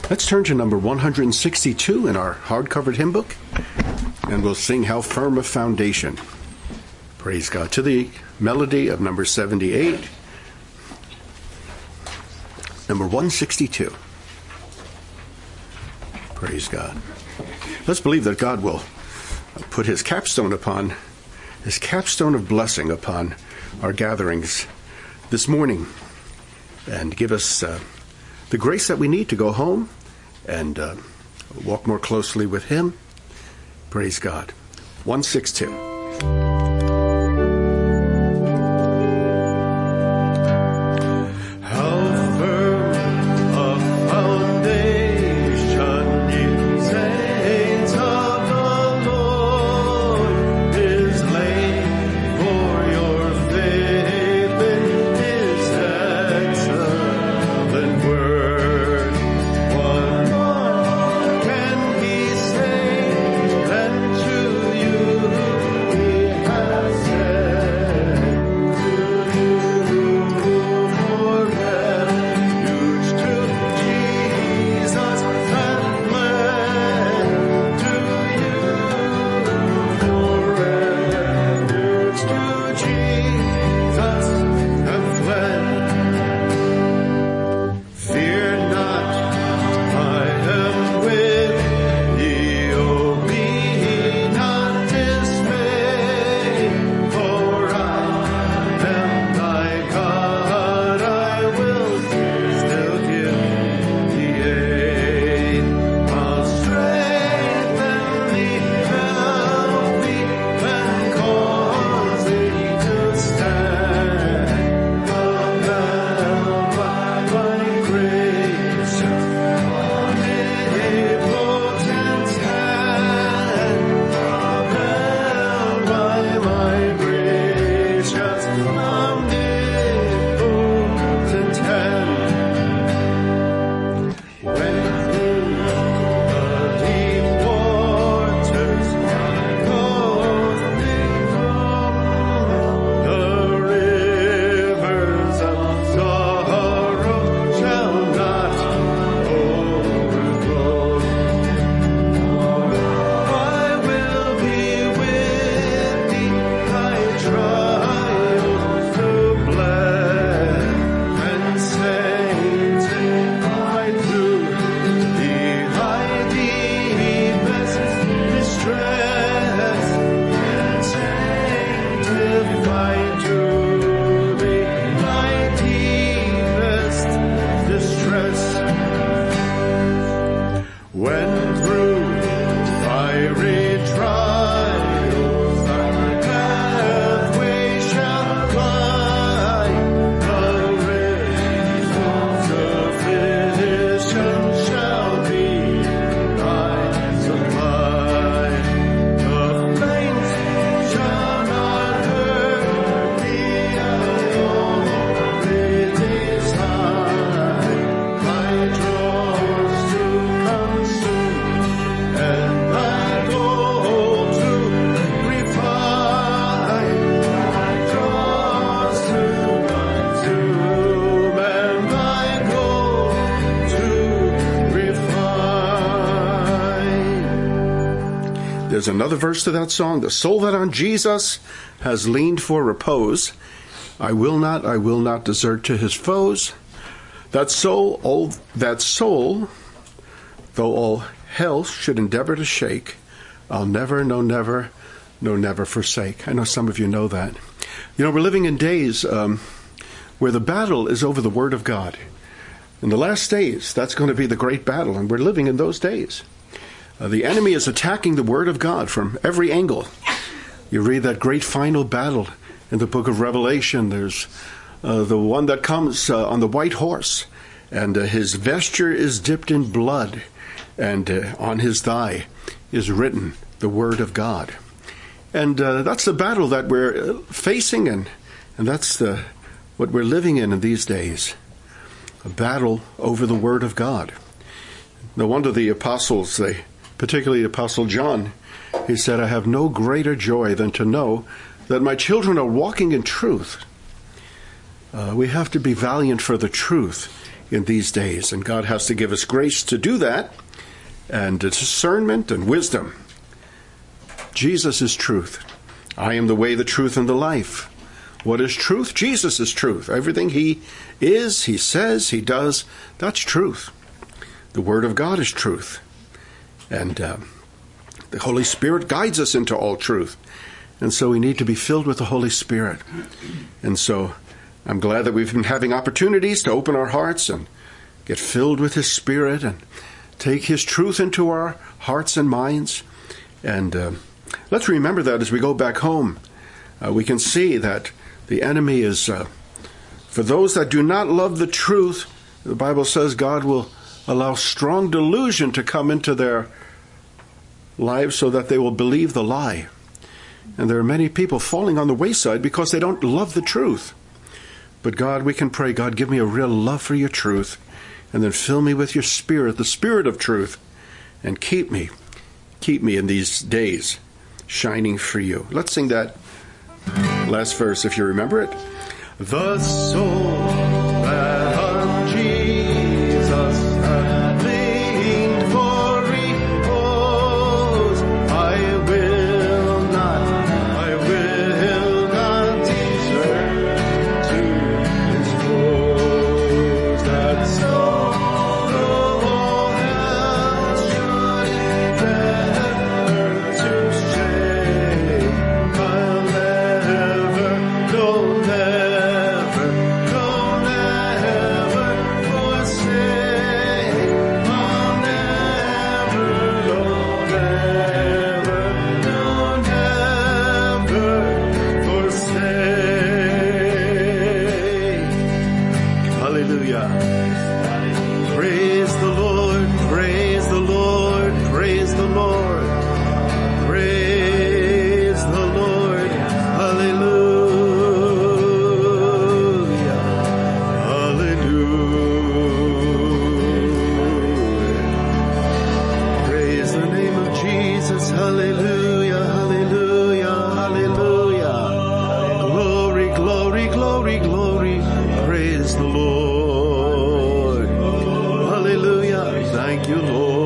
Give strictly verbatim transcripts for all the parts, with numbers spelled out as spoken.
Let's turn to number one sixty-two in our hard-covered hymn book, and we'll sing How Firm a Foundation. Praise God. To the melody of number seventy-eight, number one sixty-two. Praise God. Let's believe that God will put his capstone upon, his capstone of blessing upon our gatherings this morning, and give us uh, the grace that we need to go home and uh, walk more closely with him. Praise God. one sixty-two. There's another verse to that song. The soul that on Jesus has leaned for repose, I will not, I will not desert to his foes. That soul, all, that soul, though all hell should endeavor to shake, I'll never, no never, no never forsake. I know some of you know that. You know, we're living in days um, where the battle is over the Word of God. In the last days, that's going to be the great battle, and we're living in those days. Uh, the enemy is attacking the Word of God from every angle. You read that great final battle in the book of Revelation. There's uh, the one that comes uh, on the white horse, and uh, his vesture is dipped in blood, and uh, on his thigh is written the Word of God. And uh, that's the battle that we're facing, and, and that's the what we're living in in these days. A battle over the Word of God. No wonder the apostles, they, particularly Apostle John, he said, I have no greater joy than to know that my children are walking in truth. Uh, we have to be valiant for the truth in these days. And God has to give us grace to do that, and discernment and wisdom. Jesus is truth. I am the way, the truth, and the life. What is truth? Jesus is truth. Everything he is, he says, he does, that's truth. The Word of God is truth. And uh, the Holy Spirit guides us into all truth. And so we need to be filled with the Holy Spirit. And so I'm glad that we've been having opportunities to open our hearts and get filled with his Spirit and take his truth into our hearts and minds. And uh, let's remember that as we go back home. Uh, we can see that the enemy is, uh, for those that do not love the truth, the Bible says God will allow strong delusion to come into their lives so that they will believe the lie. And there are many people falling on the wayside because they don't love the truth. But God, we can pray, God, give me a real love for your truth, and then fill me with your Spirit, the Spirit of truth, and keep me, keep me in these days shining for you. Let's sing that last verse, if you remember it. The soul that on Jesus hath leaned for repose, I will not, I will not desert to his foes. That soul, though all hell should endeavor to shake, I'll never, no, never, no, never forsake. I'll never, no, never, no, never forsake. Hallelujah. Praise the Lord, praise the Lord, praise the Lord. Praise the Lord. Hallelujah. Hallelujah. Praise the name of Jesus. Hallelujah. Hallelujah. Hallelujah. Glory, glory, glory, glory. Praise the Lord. Hallelujah. Thank you,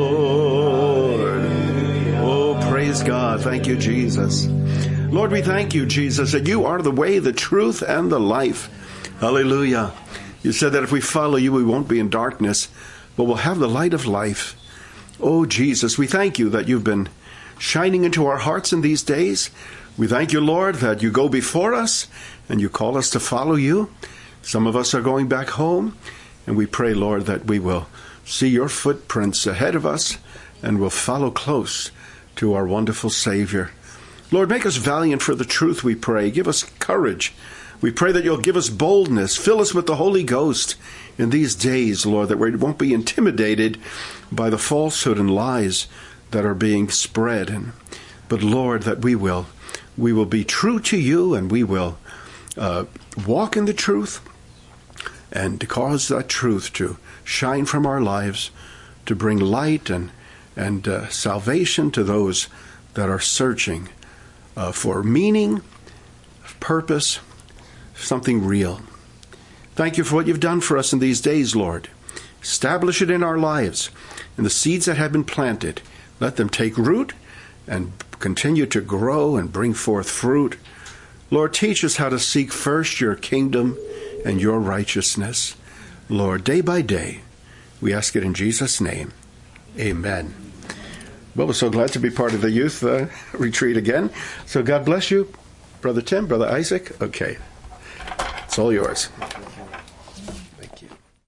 Lord. Oh, praise God. Thank you, Jesus. Lord, we thank you, Jesus, that you are the way, the truth, and the life. Hallelujah. You said that if we follow you, we won't be in darkness, but we'll have the light of life. Oh, Jesus, we thank you that you've been shining into our hearts in these days. We thank you, Lord, that you go before us and you call us to follow you. Some of us are going back home, and we pray, Lord, that we will see your footprints ahead of us and will follow close to our wonderful Savior. Lord, make us valiant for the truth, we pray. Give us courage. We pray that you'll give us boldness. Fill us with the Holy Ghost in these days, Lord, that we won't be intimidated by the falsehood and lies that are being spread. And, but, Lord, that we will, we will be true to you, and we will uh, walk in the truth and to cause that truth to shine from our lives, to bring light and, and uh, salvation to those that are searching uh, for meaning, purpose, something real. Thank you for what you've done for us in these days, Lord. Establish it in our lives. And the seeds that have been planted, let them take root and continue to grow and bring forth fruit. Lord, teach us how to seek first your kingdom and your righteousness. Lord, day by day, we ask it in Jesus' name. Amen. Well, we're so glad to be part of the youth uh, retreat again. So God bless you, Brother Tim, Brother Isaac. Okay. It's all yours.